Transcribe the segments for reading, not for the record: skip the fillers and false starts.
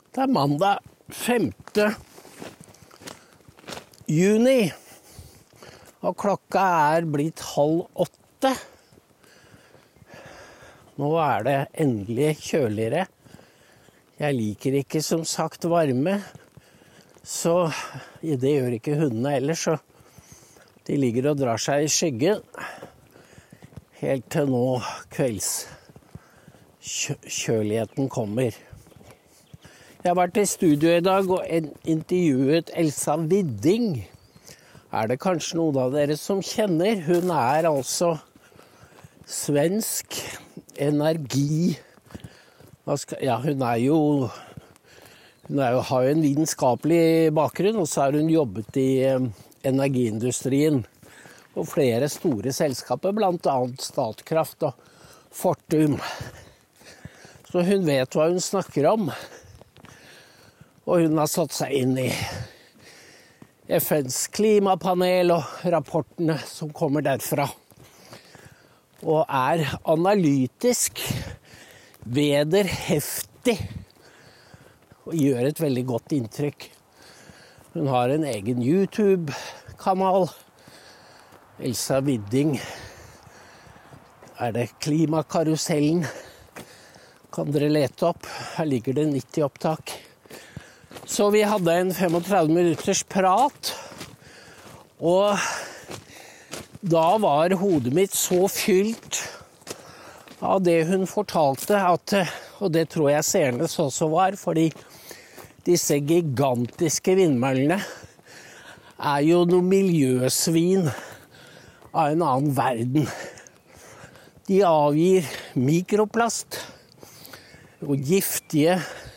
Det er mandag 5. juni, og klokka er blitt 7:30. Nå er det endelig kjøligere. Jeg liker ikke som sagt varme, så det gjør ikke hundene ellers, så de ligger og drar seg i skyggen helt til nå kveldskjøligheten kommer. Jeg har vært i studio i dag og intervjuet Elsa Widding. Er det kanskje noen av dere som kjenner? Hun er altså svensk energi. Hun har jo en vitenskapelig bakgrunn, og så har hun jobbet i energiindustrien og flere store selskaper, blant annet Statkraft og Fortum. Så hun vet hva hun snakker om. Og hun har satt seg inn i FNs klimapanel og rapportene som kommer derfra. Og er analytisk, vederheftig og gjør et veldig godt inntrykk. Hun har en egen YouTube-kanal. Elsa Widding. Er det Klimakarusellen? Kan dere lete opp? Her ligger det 90 opptak. Så vi hadde en 35 minutters prat, og da var hodet mitt så fylt av det hun fortalte, og det tror jeg seernes også var, fordi disse gigantiske vindmøllene er jo noe miljøsvin av en annen verden. De avgir mikroplast og giftige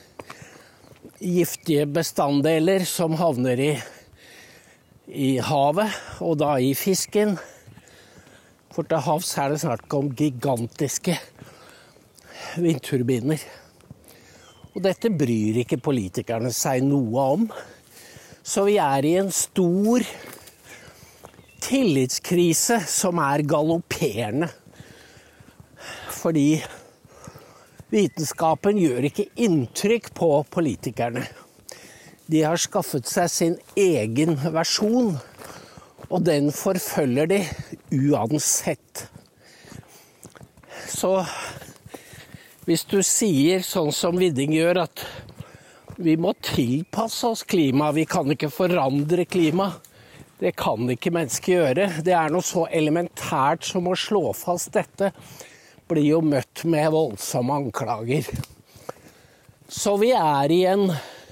bestanddeler som havner i havet, og da i fisken. For til havs er det snart om gigantiske vindturbiner. Og dette bryr ikke politikerne seg noe om. Så vi er i en stor tillitskrise som er galopperende. Fordi vitenskapen gjør ikke inntrykk på politikerne. De har skaffet seg sin egen versjon, og den forfølger de uansett. Så hvis du sier sånn som Widding gjør, at vi må tilpasse oss klima, vi kan ikke forandre klima, det kan ikke mennesker gjøre. Det er noe så elementært som å slå fast dette, blir jo møtt med voldsomme anklager. Så vi er i en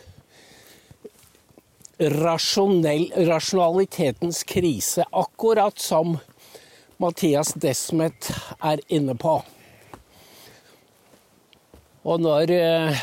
rasjonalitetens krise, akkurat som Mattias Desmet er inne på. Og når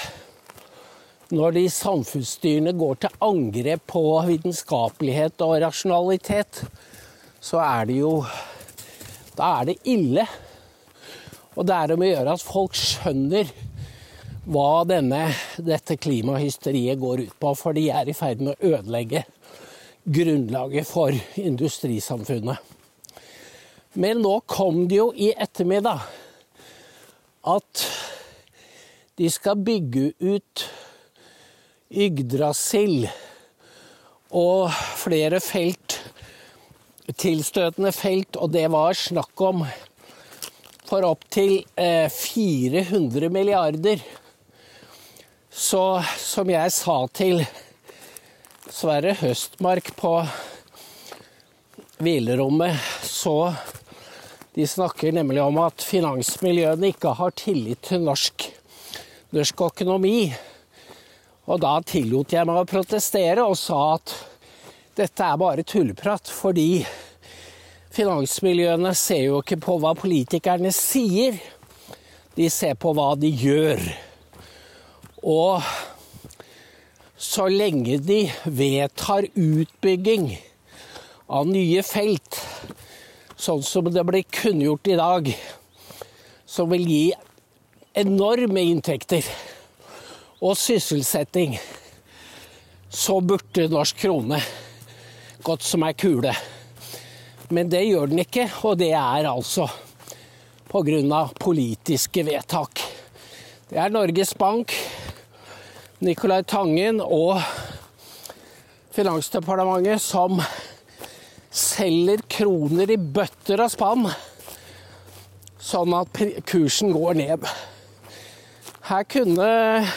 de samfunnsstyrene går til angrep på vitenskapelighet og rasjonalitet, så er det jo, da er det ille. Og det er om å gjøre at folk skjønner hva dette klimahysteriet går ut på, for de er i ferd med å ødelegge grunnlaget for industrisamfunnet. Men nå kom det jo i ettermiddag at de skal bygge ut Yggdrasil og flere felt, tilstøtende felt, og det var snakk om for opp til 400 milliarder. Så som jeg sa til Sverre Høstmark på hvilerommet, så de snakker nemlig om at finansmiljøene ikke har tillit til norsk økonomi. Og da tillot jeg meg å protestere og sa at dette er bare tulleprat, fordi finansmiljøene ser jo ikke på hva politikerne sier, de ser på hva de gjør. Og så lenge de vedtar utbygging av nye felt, sånn som det blir kunngjort i dag, som vil gi enorme inntekter og sysselsetting, så burde norsk krone gått som ei kule. Men det gjør den ikke, og det er altså på grunn av politiske vedtak. Det er Norges Bank, Nicolai Tangen og Finansdepartementet som selger kroner i bøtter og spann, sånn at kursen går ned. Her kunne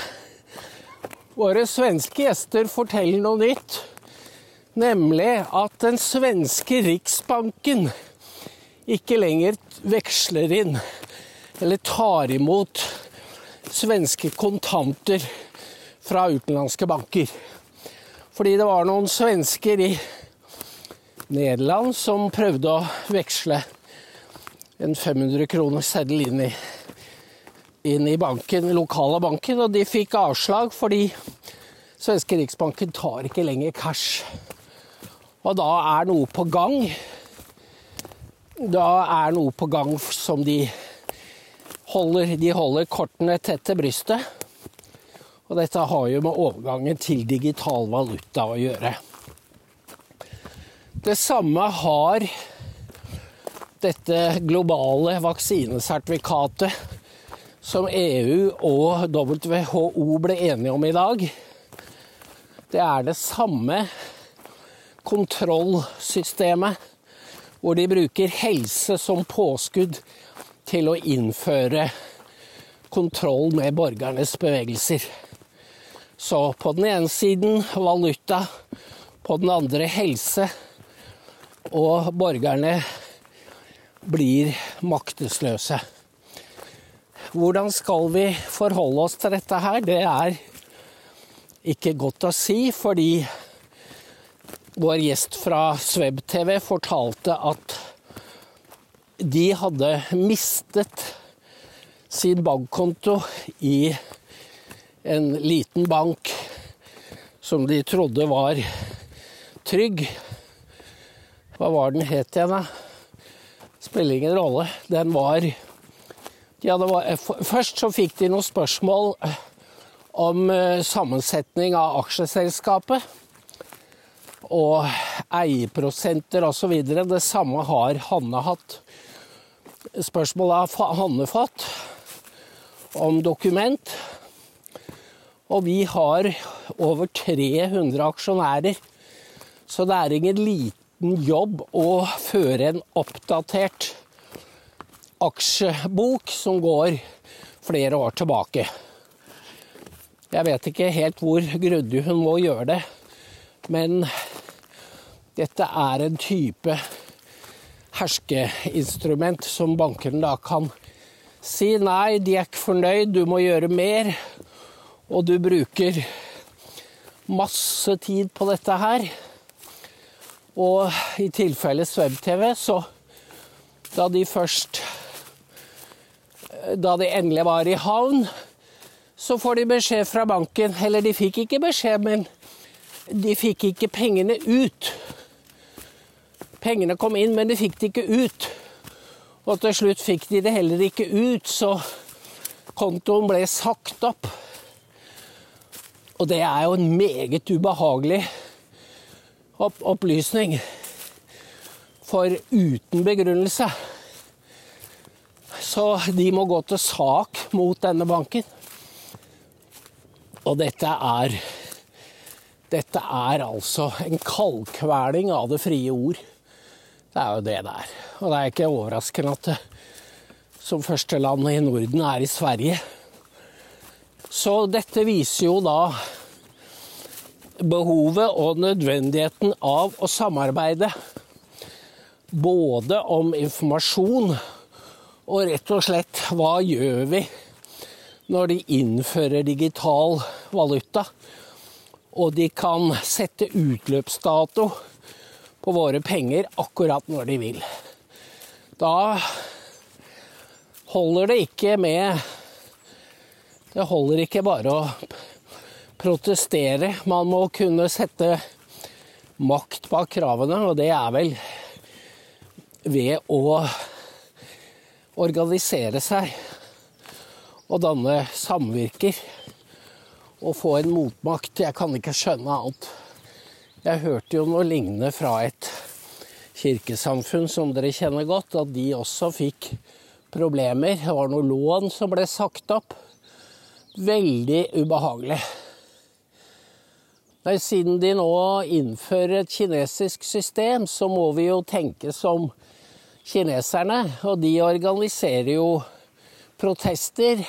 våre svenske gjester fortelle noe nytt, nemlig at den svenske Riksbanken ikke lenger veksler inn eller tar imot svenske kontanter fra utenlandske banker. Fordi det var noen svensker i Nederland som prøvde å veksle en 500 kroner seddel inn i banken, lokale banken, og de fikk avslag fordi svenske Riksbanken tar ikke lenger cash. Og da er noe på gang. Som de holder kortene tett til brystet. Og dette har jo med overgangen til digital valuta å gjøre. Det samme har dette globale vaksinesertifikatet som EU og WHO ble enige om i dag. Det er det samme kontrollsystemet hvor de bruker helse som påskudd til å innføre kontroll med borgernes bevegelser. Så på den ene siden valuta, på den andre helse, og borgerne blir maktesløse. Hvordan skal vi forholde oss til dette her? Det er ikke godt å si, fordi vår gjest fra Sveb TV fortalte at de hadde mistet sin bankkonto i en liten bank som de trodde var trygg. Hva var den het igjen da? Spiller ingen rolle. Først så fikk de noen spørsmål om sammensetning av aksjeselskapet og eierprosenter og så videre. Det samme har Hanne hatt. Spørsmålet har Hanne fått om dokument. Og vi har over 300 aksjonærer, så det er ingen liten jobb å føre en oppdatert aksjebok som går flere år tilbake. Jeg vet ikke helt hvor grundig hun må gjøre det, men dette er en type herskeinstrument som bankene da kan si nei, de er ikke fornøyd, du må gjøre mer, og du bruker masse tid på dette her. Og i tilfelle Sveb TV, så da de endelig var i havn, så får de beskjed fra banken, eller de fikk ikke beskjed, men de fikk ikke pengene ut. Pengene kom inn, men de fikk det ikke ut. Og til slutt fikk de det heller ikke ut, så kontoen ble sagt opp. Og det er jo en meget ubehagelig opplysning, for uten begrunnelse. Så de må gå til sak mot denne banken. Og dette er altså en kaldkveling av det frie ord. Det er jo det der. Og det er ikke overraskende at det som første land i Norden er i Sverige. Så dette viser jo da behovet og nødvendigheten av å samarbeide. Både om informasjon og rett og slett hva gjør vi når de innfører digital valuta, og de kan sette utløpsdato på våre penger akkurat når de vil. Da holder det ikke bare å protestere. Man må kunne sette makt bak kravene, og det er vel ved å organisere seg og danne samvirker og få en motmakt. Jeg kan ikke skjønne annet. Jeg hørte jo noe lignende fra et kirkesamfunn som dere kjenner godt, at de også fikk problemer. Det var noen lån som ble sagt opp. Veldig ubehagelig. Nei, siden de nå innfører et kinesisk system, så må vi jo tenke som kineserne, og de organiserer jo protester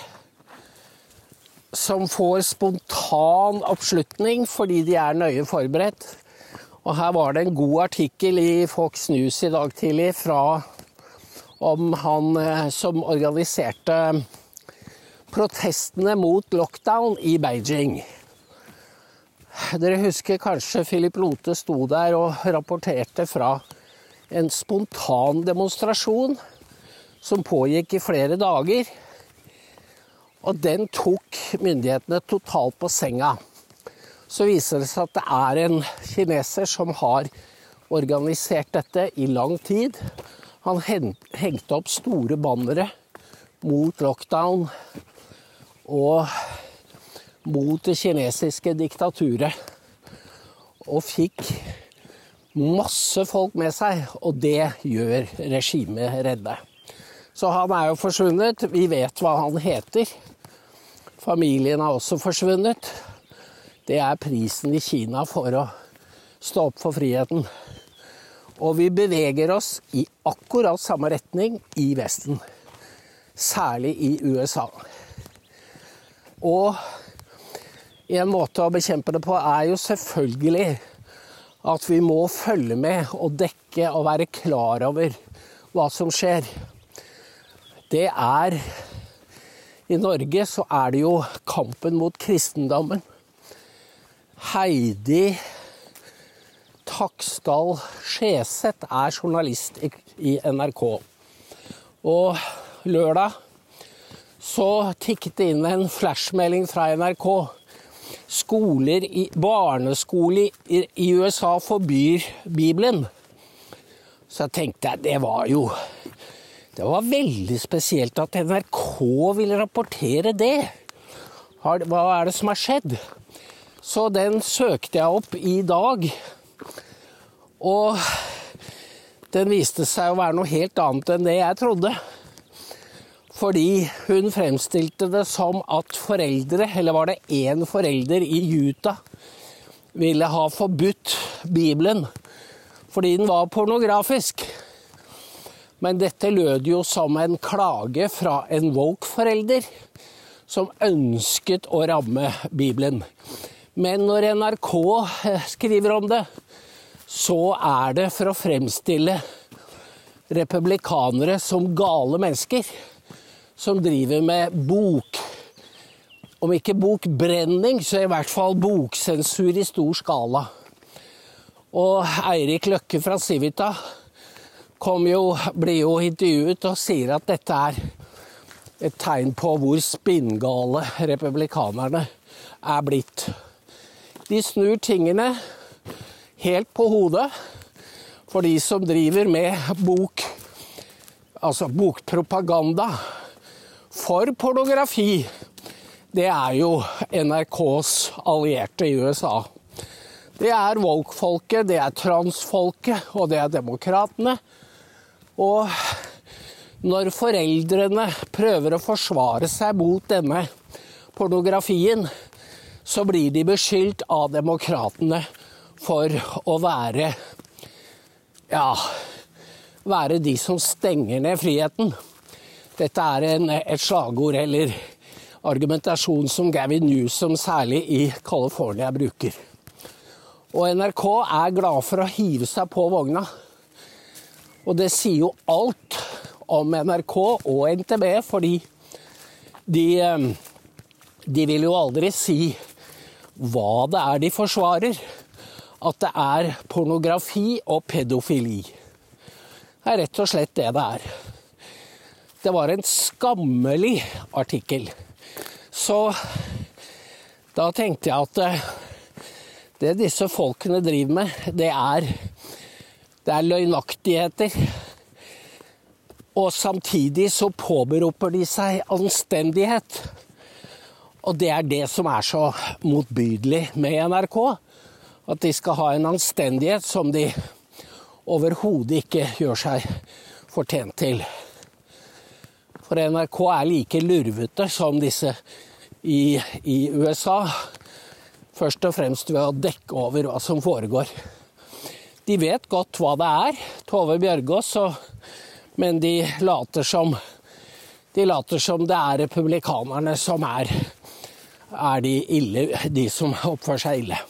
som får spontan oppslutning fordi de er nøye forberedt. Og her var det en god artikkel i Fox News i dag tidlig om han som organiserte protestene mot lockdown i Beijing. Dere husker kanskje Philip Lote sto der og rapporterte fra en spontan demonstrasjon som pågikk i flere dager. Og den tok myndighetene totalt på senga. Så viser det seg at det er en kineser som har organisert dette i lang tid. Han hengte opp store bannere mot lockdown og mot det kinesiske diktaturet. Og fikk masse folk med seg, og det gjør regimet redde. Så han er jo forsvunnet. Vi vet hva han heter. Familien er også forsvunnet. Det er prisen i Kina for å stå opp for friheten. Og vi beveger oss i akkurat samme retning i Vesten. Særlig i USA. Og en måte å bekjempe det på er jo selvfølgelig at vi må følge med og dekke og være klar over hva som skjer. Det er, i Norge så er det jo kampen mot kristendommen. Heidi Taksdal Skjeseth er journalist i NRK. Og lørdag så tikket det inn en flashmelding fra NRK. Barneskole i USA forbyr Bibelen. Så jeg tenkte det var veldig spesielt at NRK ville rapportere det. Hva er det som har skjedd? Så den søkte jeg opp i dag. Og den viste seg å være noe helt annet enn det jeg trodde. Fordi hun fremstilte det som at foreldre, eller var det en forelder i Utah, ville ha forbudt Bibelen fordi den var pornografisk. Men dette lød jo som en klage fra en woke-forelder som ønsket å ramme Bibelen. Men når NRK skriver om det, så er det for å fremstille republikanere som gale mennesker, som driver med om ikke bokbrenning, så i hvert fall boksensur i stor skala. Og Eirik Løkke fra Civita blir jo intervjuet og sier at dette er et tegn på hvor spinngale republikanerne er blitt. De snur tingene helt på hodet for de som driver med bokpropaganda for pornografi. Det er jo NRKs allierte i USA. Det er woke-folket, det er transfolket, og det er demokratene. Og når foreldrene prøver å forsvare seg mot denne pornografien, så blir de beskyldt av demokratene for å være de som stenger ned friheten. Dette er et slagord eller argumentasjon som Gavin Newsom særlig i California bruker. Og NRK er glad for å hive seg på vogna. Og det sier jo alt om NRK og NTB, fordi de vil jo aldri si hva det er de forsvarer. At det er pornografi og pedofili. Det er rett og slett det det er. Det var en skammelig artikkel. Så da tenkte jeg at det disse folkene driver med, det er løgnaktigheter. Og samtidig så påberoper de seg anstendighet. Og det er det som er så motbydelig med NRK. At de skal ha en anstendighet som de overhodet ikke gjør seg fortjent til. For NRK er like lurvete som disse i USA. først og fremst ved å dekke over hva som foregår. De vet godt hva det er, Tove Bjørgaas, men de later som det er republikanerne som er de som oppfører seg ille.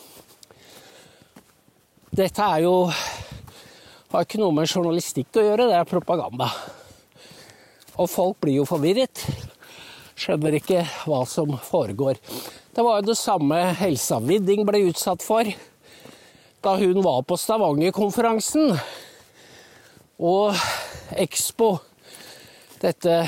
Dette har ikke noe med journalistikk å gjøre, det er propaganda. Og folk blir jo forvirret, skjønner ikke hva som foregår. Det var jo det samme Elsa Widding ble utsatt for da hun var på Stavanger-konferansen. Og Expo, dette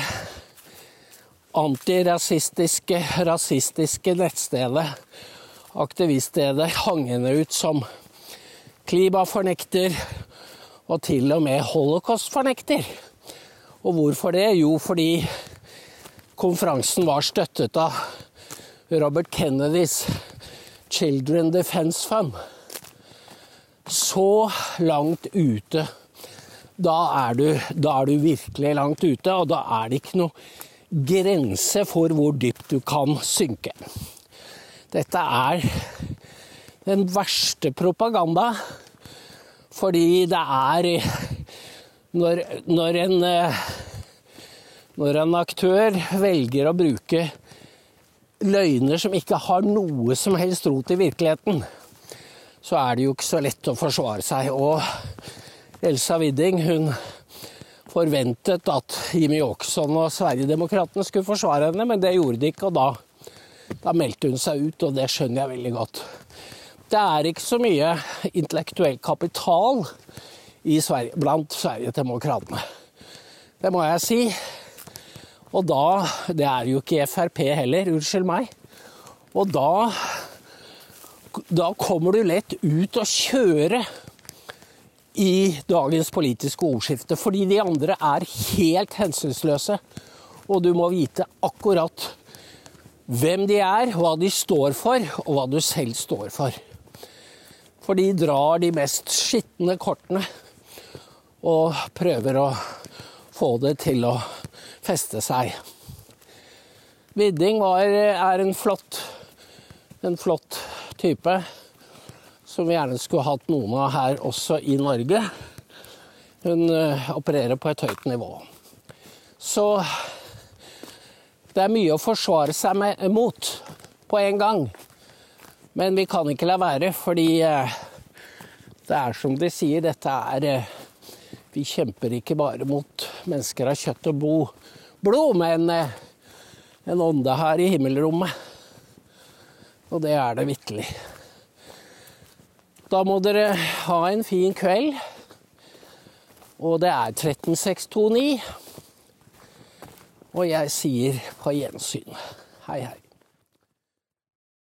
rasistiske nettstedet, aktiviststedet, hang henne ut som klimafornekter og til og med holocaustfornekter. Og hvorfor det? Jo, fordi konferansen var støttet av Robert Kennedys Children Defense Fund. Så langt ute, da er du virkelig langt ute, og da er det ikke noe grense for hvor dypt du kan synke. Dette er den verste propaganda, fordi det er når en aktør velger å bruke løgner som ikke har noe som helst rot i virkeligheten, så er det jo ikke så lett å forsvare seg. Og Elsa Widding, hun forventet at Jimmy Åkesson og Sverigedemokratene skulle forsvare henne, men det gjorde de ikke, og da meldte hun seg ut, og det skjønner jeg veldig godt. Det er ikke så mye intellektuell kapital blant Sverigedemokratene. Det må jeg si. Og det er jo ikke FrP heller, unnskyld meg. Og da kommer du lett ut og kjøre i dagens politiske ordskifte, fordi de andre er helt hensynsløse, og du må vite akkurat hvem de er, hva de står for, og hva du selv står for. For de drar de mest skitne kortene, og prøver å få det til å feste seg. Widding er en flott type, som vi gjerne skulle hatt noen av her også i Norge. Hun opererer på et høyt nivå. Så det er mye å forsvare seg mot på en gang. Men vi kan ikke la være, fordi det er som de sier, vi kjemper ikke bare mot mennesker av kjøtt og blod, men en ånde her i himmelrommet. Og det er det virkelig. Da må dere ha en fin kveld. Og det er 13629. Og jeg sier på gjensyn. Hei, hei.